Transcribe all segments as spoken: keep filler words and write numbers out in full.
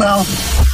now.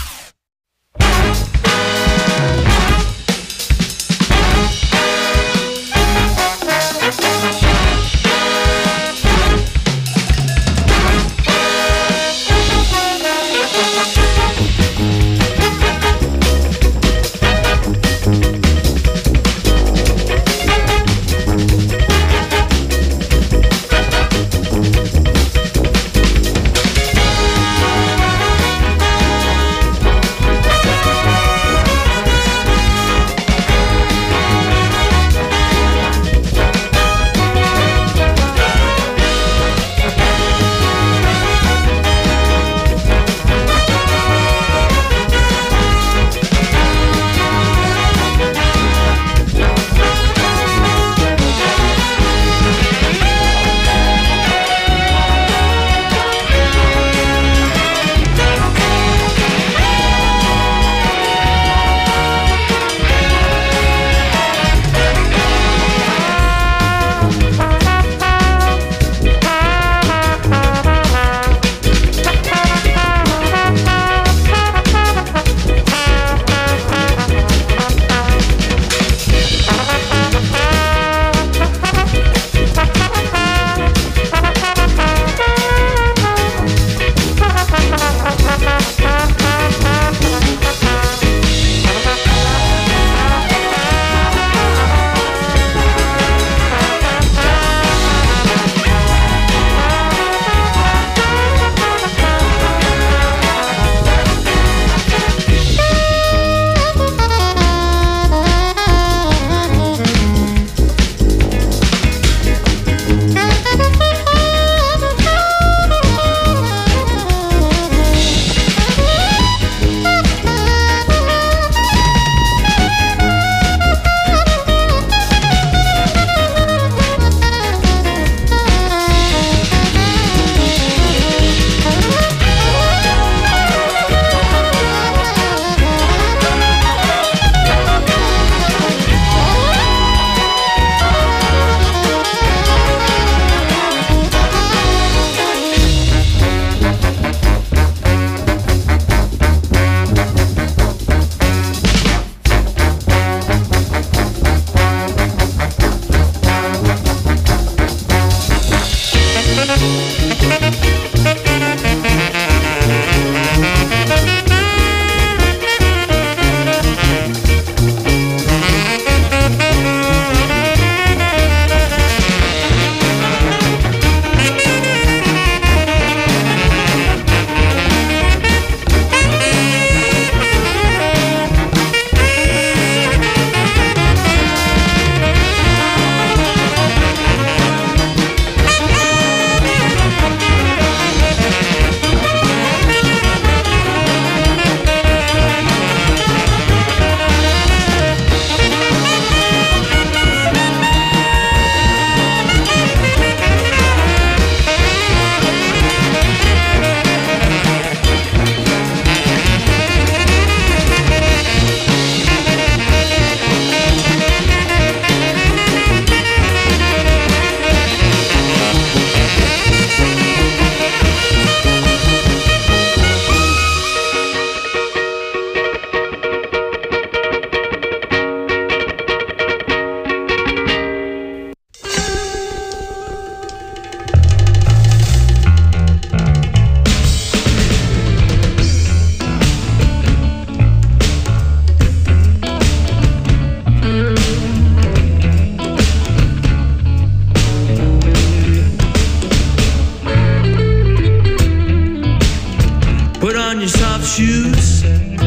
shoes,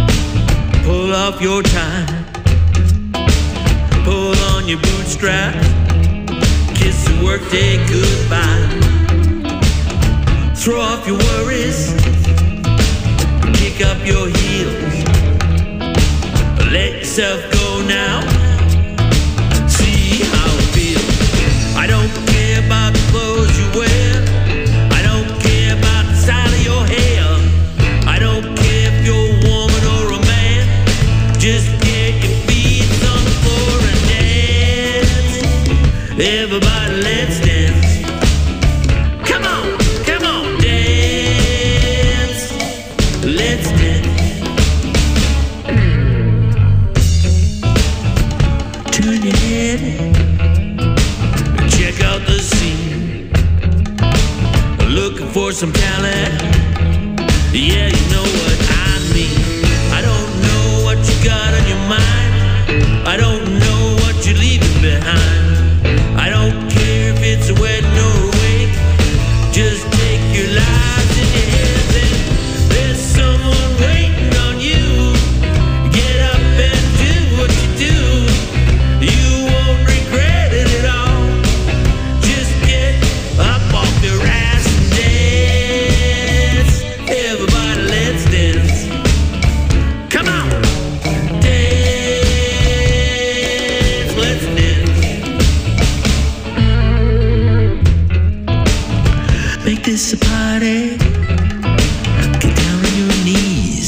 pull off your tie, pull on your bootstrap, kiss the workday goodbye, throw off your worries, kick up your heels, let yourself go now, see how it feels. I don't care about the clothes you wear, I don't care about the style of your hair, I don't care if you're a woman or a man, just get your feet on the floor and dance. Everybody let's dance. Come on, come on, dance. Let's listening. Turn your head and check out the scene. Looking for some talent. Yeah, you know what I mean. I don't know what you got on your mind. I don't know what you're leaving behind. I don't care if it's a wedding or a wake. Just take your lives in your hands and there's someone waiting on you. Get up and do what you do. You won't regret it at all. Just get up off your ass and dance. Everybody, let's dance. Come on, dance, let's dance. Make this a party. Get down on your knees.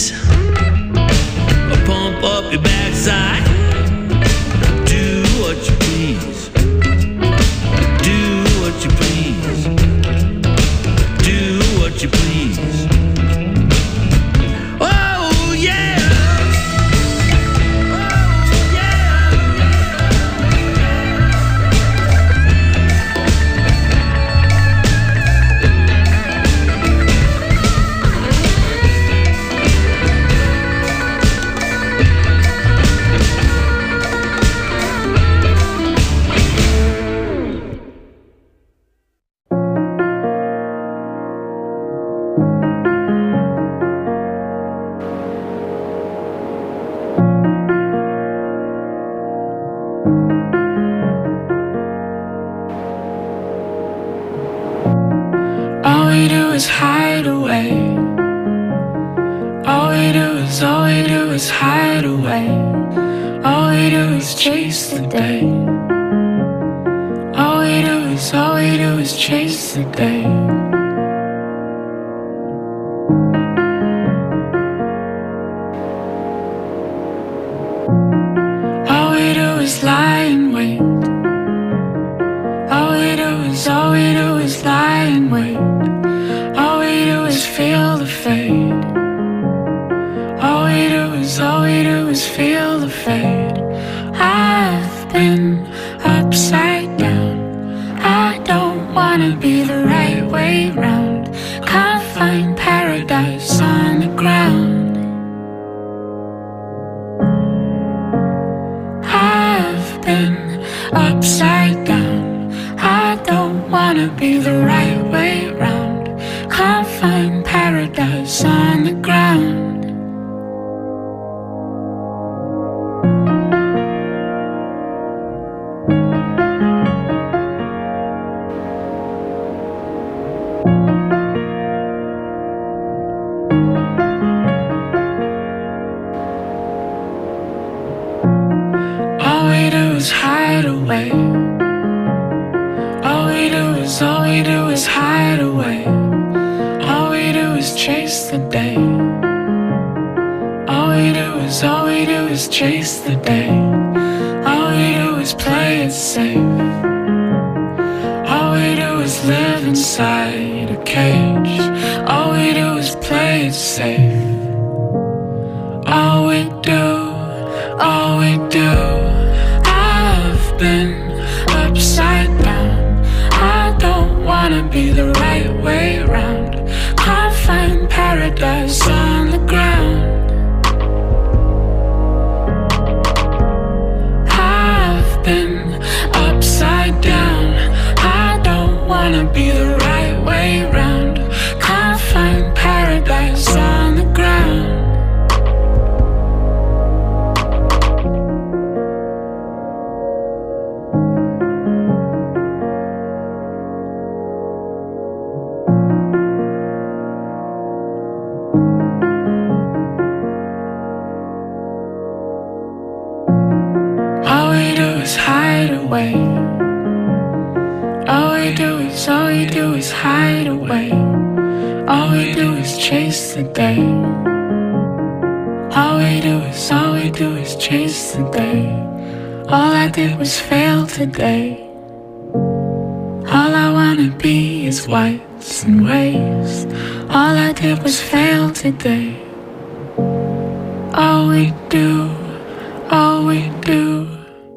Pump up your backside. Do what you please. Do what you please. Do what you please. Oh yeah. Oh yeah. All we do is hide away. All we do is, all we do is hide away. All we do is chase the day. All we do is, all we do is chase the day. All we do is lie in wait. All we do is, all we do is lie in wait. All we do is feel the fade. All we do is, all we do is feel the fade. I've been upside down. I don't wanna be the right way round. Can't find paradise on the ground. I've been upside down. I don't wanna be the right way round. Can't find paradise on the ground. All we do is hide away. All we do is, all we do is hide away. All we do is chase the day. All we do is, all we do is chase the day. All we do is play it safe. All we do is live inside a cage. All we do is play it safe. All we do, all we do. I've been upside down. I don't wanna be the right way round. Can't find paradise on the ground. I've been upside down. I don't wanna be the right way round. Can't find paradise on the ground. All we do is hide away. All we do is, all we do is hide away. All we do is chase the day. All we do is, all we do is chase the day. All I did was fail today. All I wanna be is whites and waves. All I did was fail today. we do, all we do.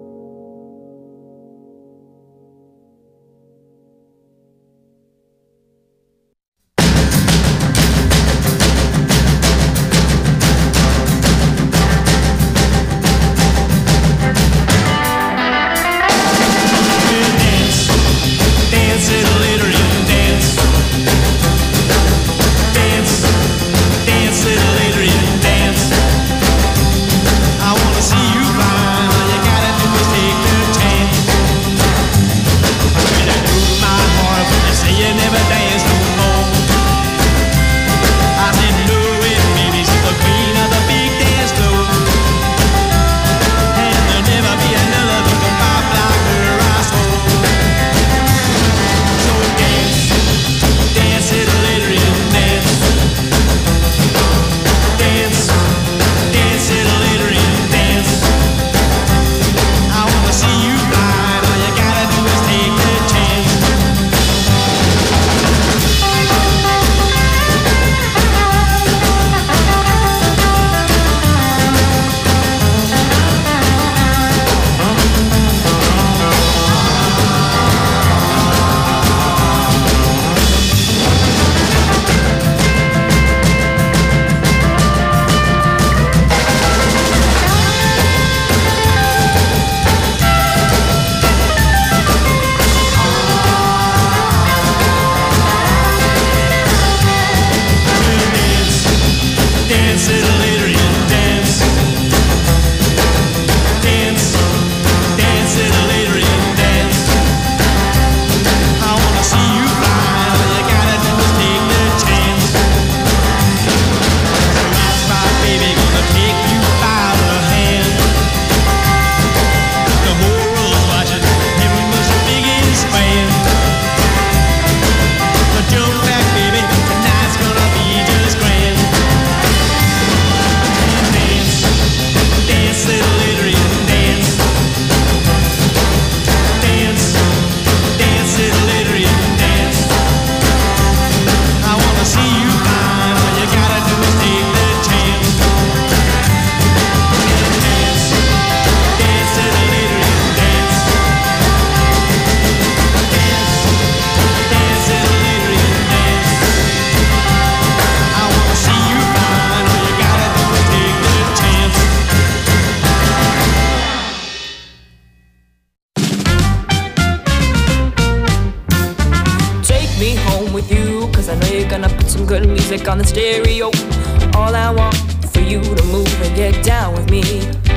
On the stereo, all I want for you to move and get down with me.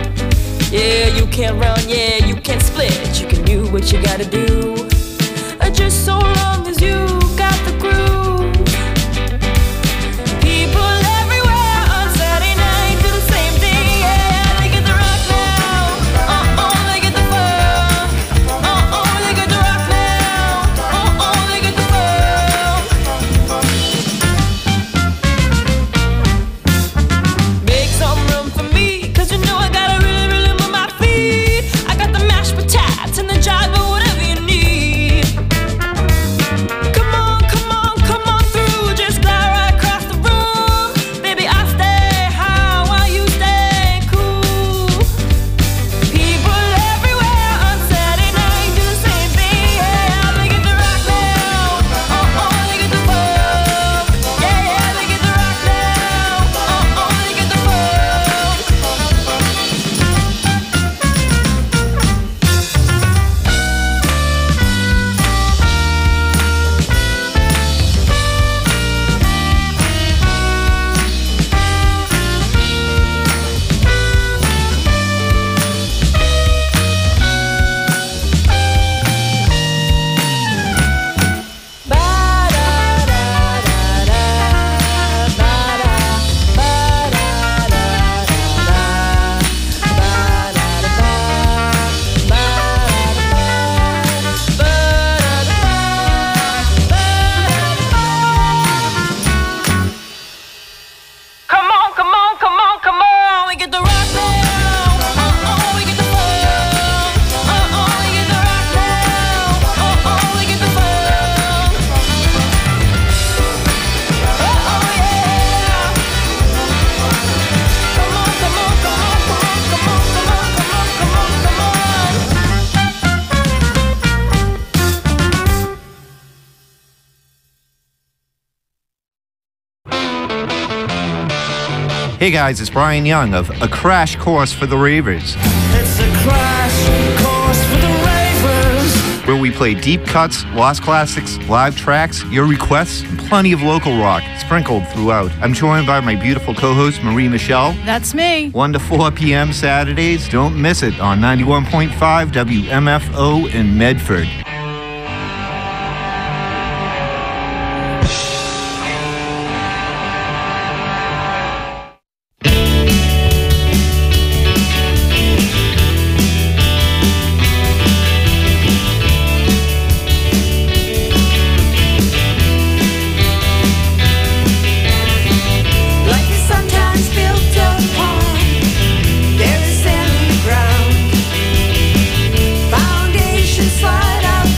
Yeah, you can't run, yeah, you can't split. You can do what you gotta do, uh, just so long as you got the groove. People everywhere on Saturday night do the same thing. Yeah, they get the rock now. Uh oh, they get the funk. Uh oh, they get the rock now. Uh oh, they get the funk. And the jive or whatever you need. Hey guys, it's Brian Young of A Crash Course for the Ravers. It's a crash course for the ravers. Where we play deep cuts, lost classics, live tracks, your requests, and plenty of local rock sprinkled throughout. I'm joined by my beautiful co-host, Marie Michelle. That's me. one to four p.m. Saturdays. Don't miss it on ninety-one point five W M F O in Medford. Slide out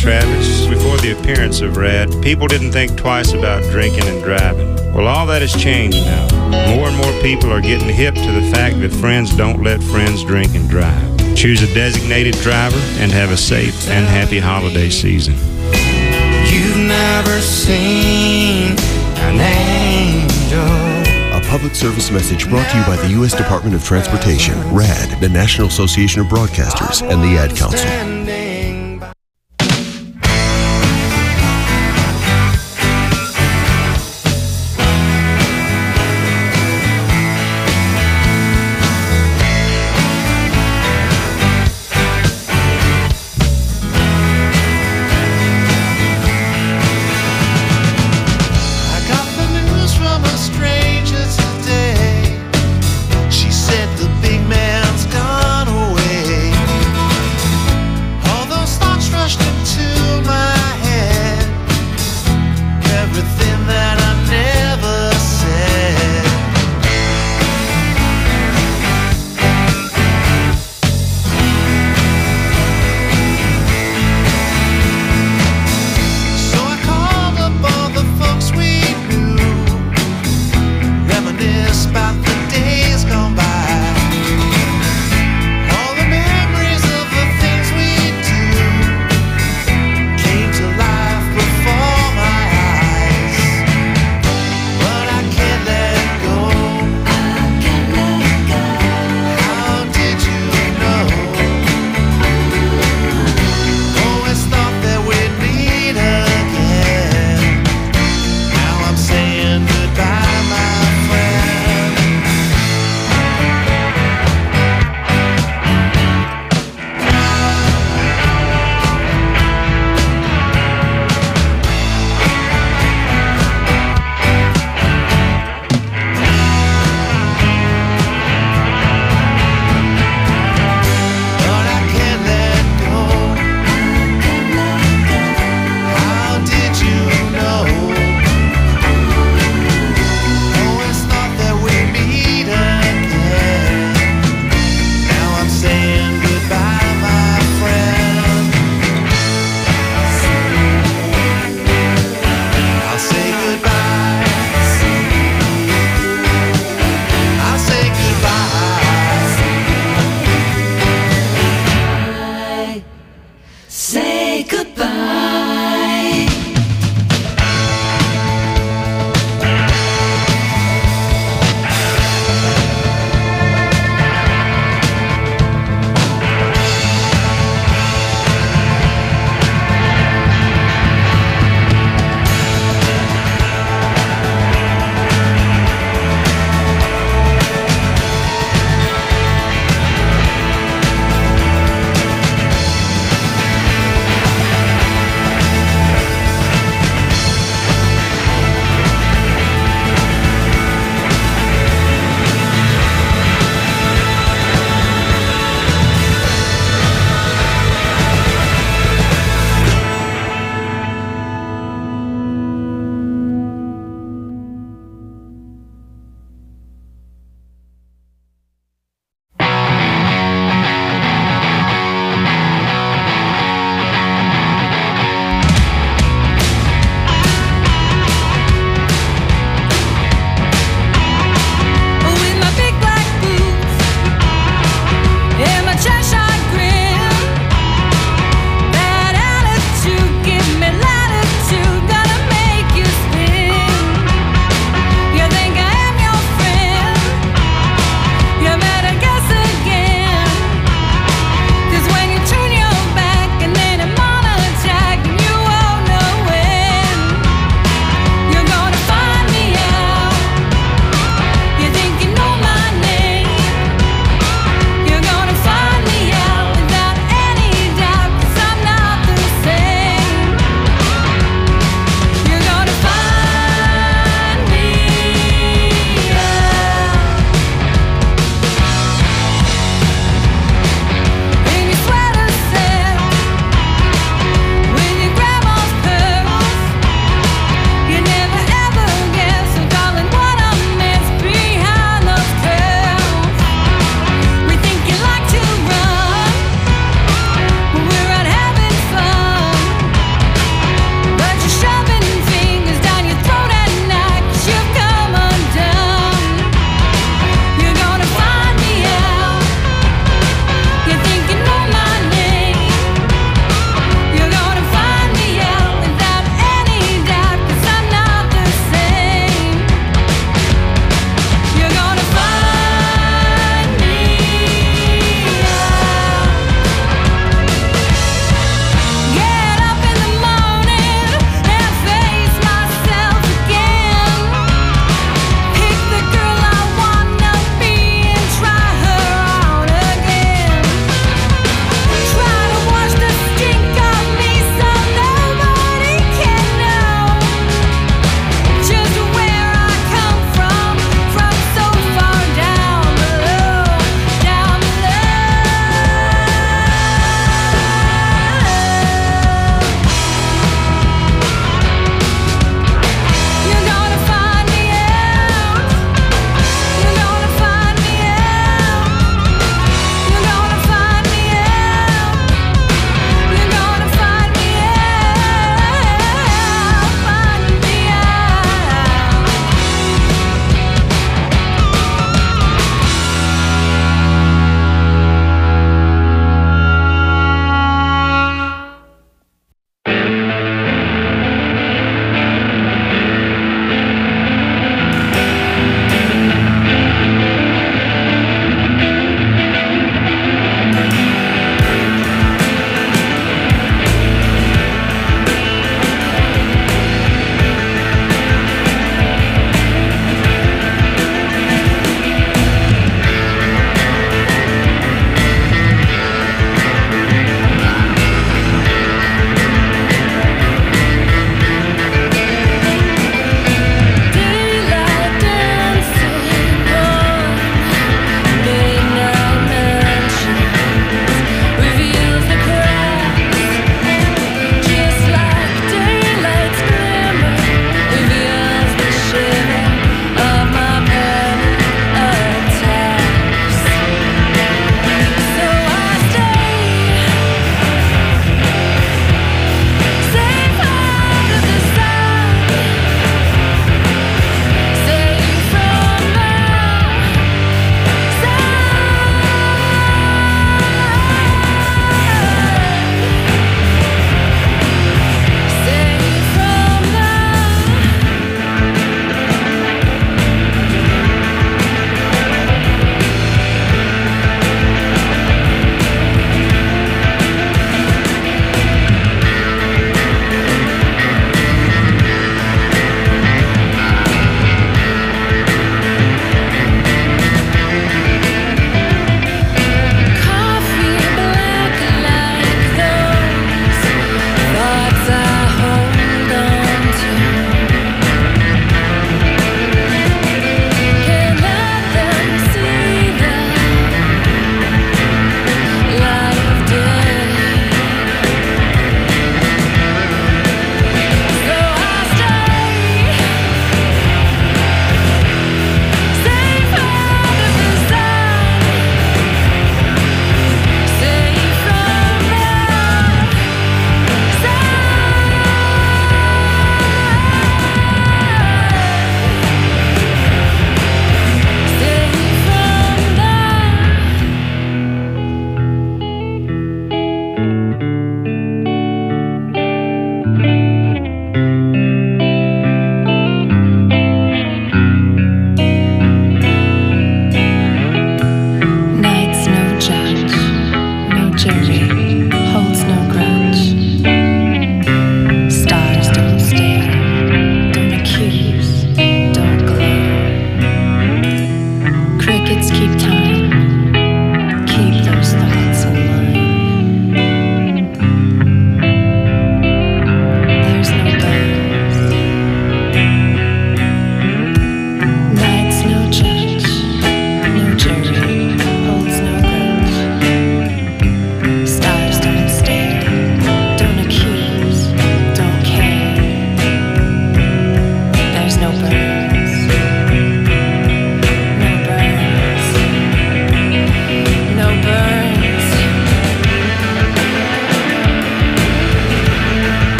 Travis. Before the appearance of Rad, people didn't think twice about drinking and driving. Well, all that has changed now. More and more people are getting hip to the fact that friends don't let friends drink and drive. Choose a designated driver and have a safe and happy holiday season. You've never seen an angel. A public service message brought to you by the U S Department of Transportation, RAD, the National Association of Broadcasters, and the Ad Council.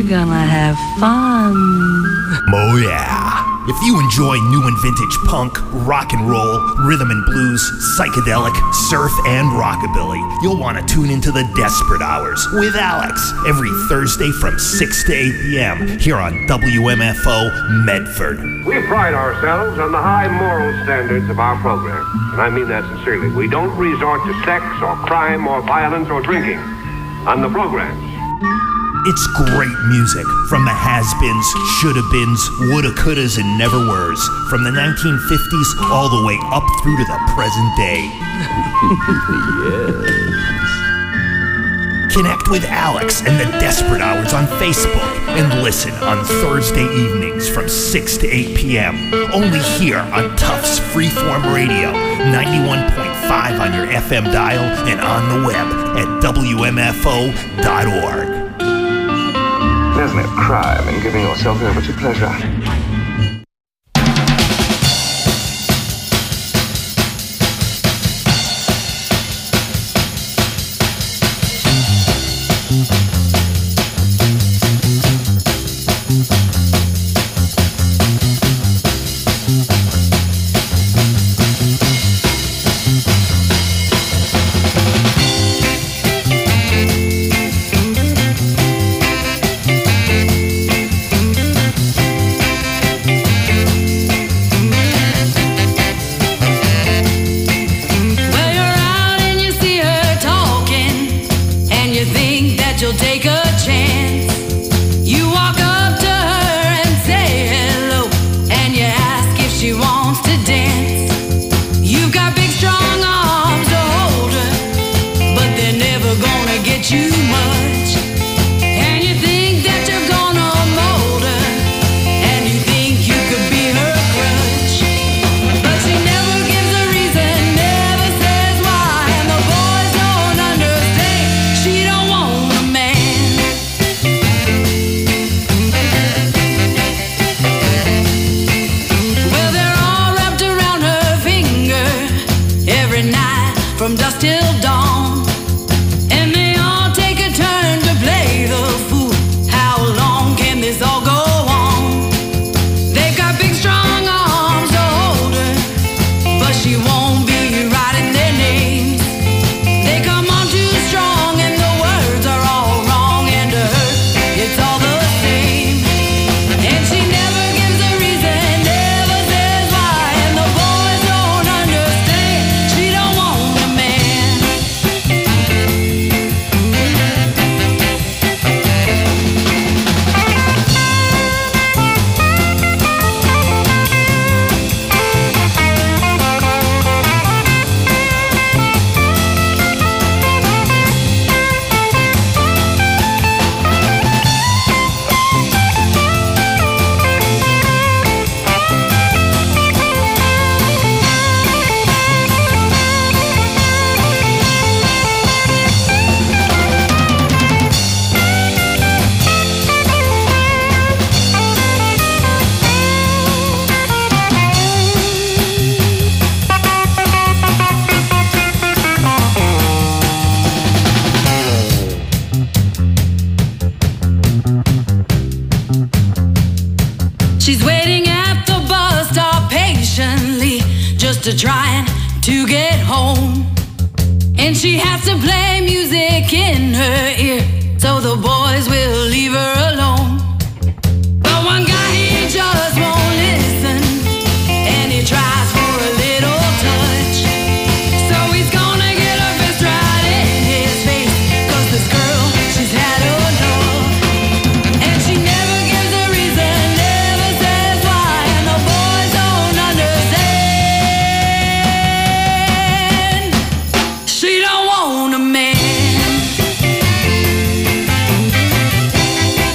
We're gonna have fun. Oh yeah. If you enjoy new and vintage punk, rock and roll, rhythm and blues, psychedelic, surf, and rockabilly, you'll want to tune into the Desperate Hours with Alex every Thursday from six to eight p.m. here on W M F O Medford. We pride ourselves on the high moral standards of our program, and I mean that sincerely. We don't resort to sex or crime or violence or drinking on the programs. It's great music from the has-beens, shoulda-beens, woulda-couldas, and never-weres, from the nineteen fifties all the way up through to the present day. Yes. Connect with Alex and the Desperate Hours on Facebook and listen on Thursday evenings from six to eight p.m. only here on Tufts Freeform Radio, ninety-one point five on your F M dial and on the web at W M F O dot org. There's no crime in giving yourself over to pleasure. To trying to get home, and she has to play music in her ear so the boys will leave her alone. But one guy, he just won't listen, and he tries for a little touch. So he's gonna get her fist right in his face, 'cause this girl, she's had enough, and she never gives a reason, never says why, and the boys don't understand. She don't want a man.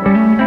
Thank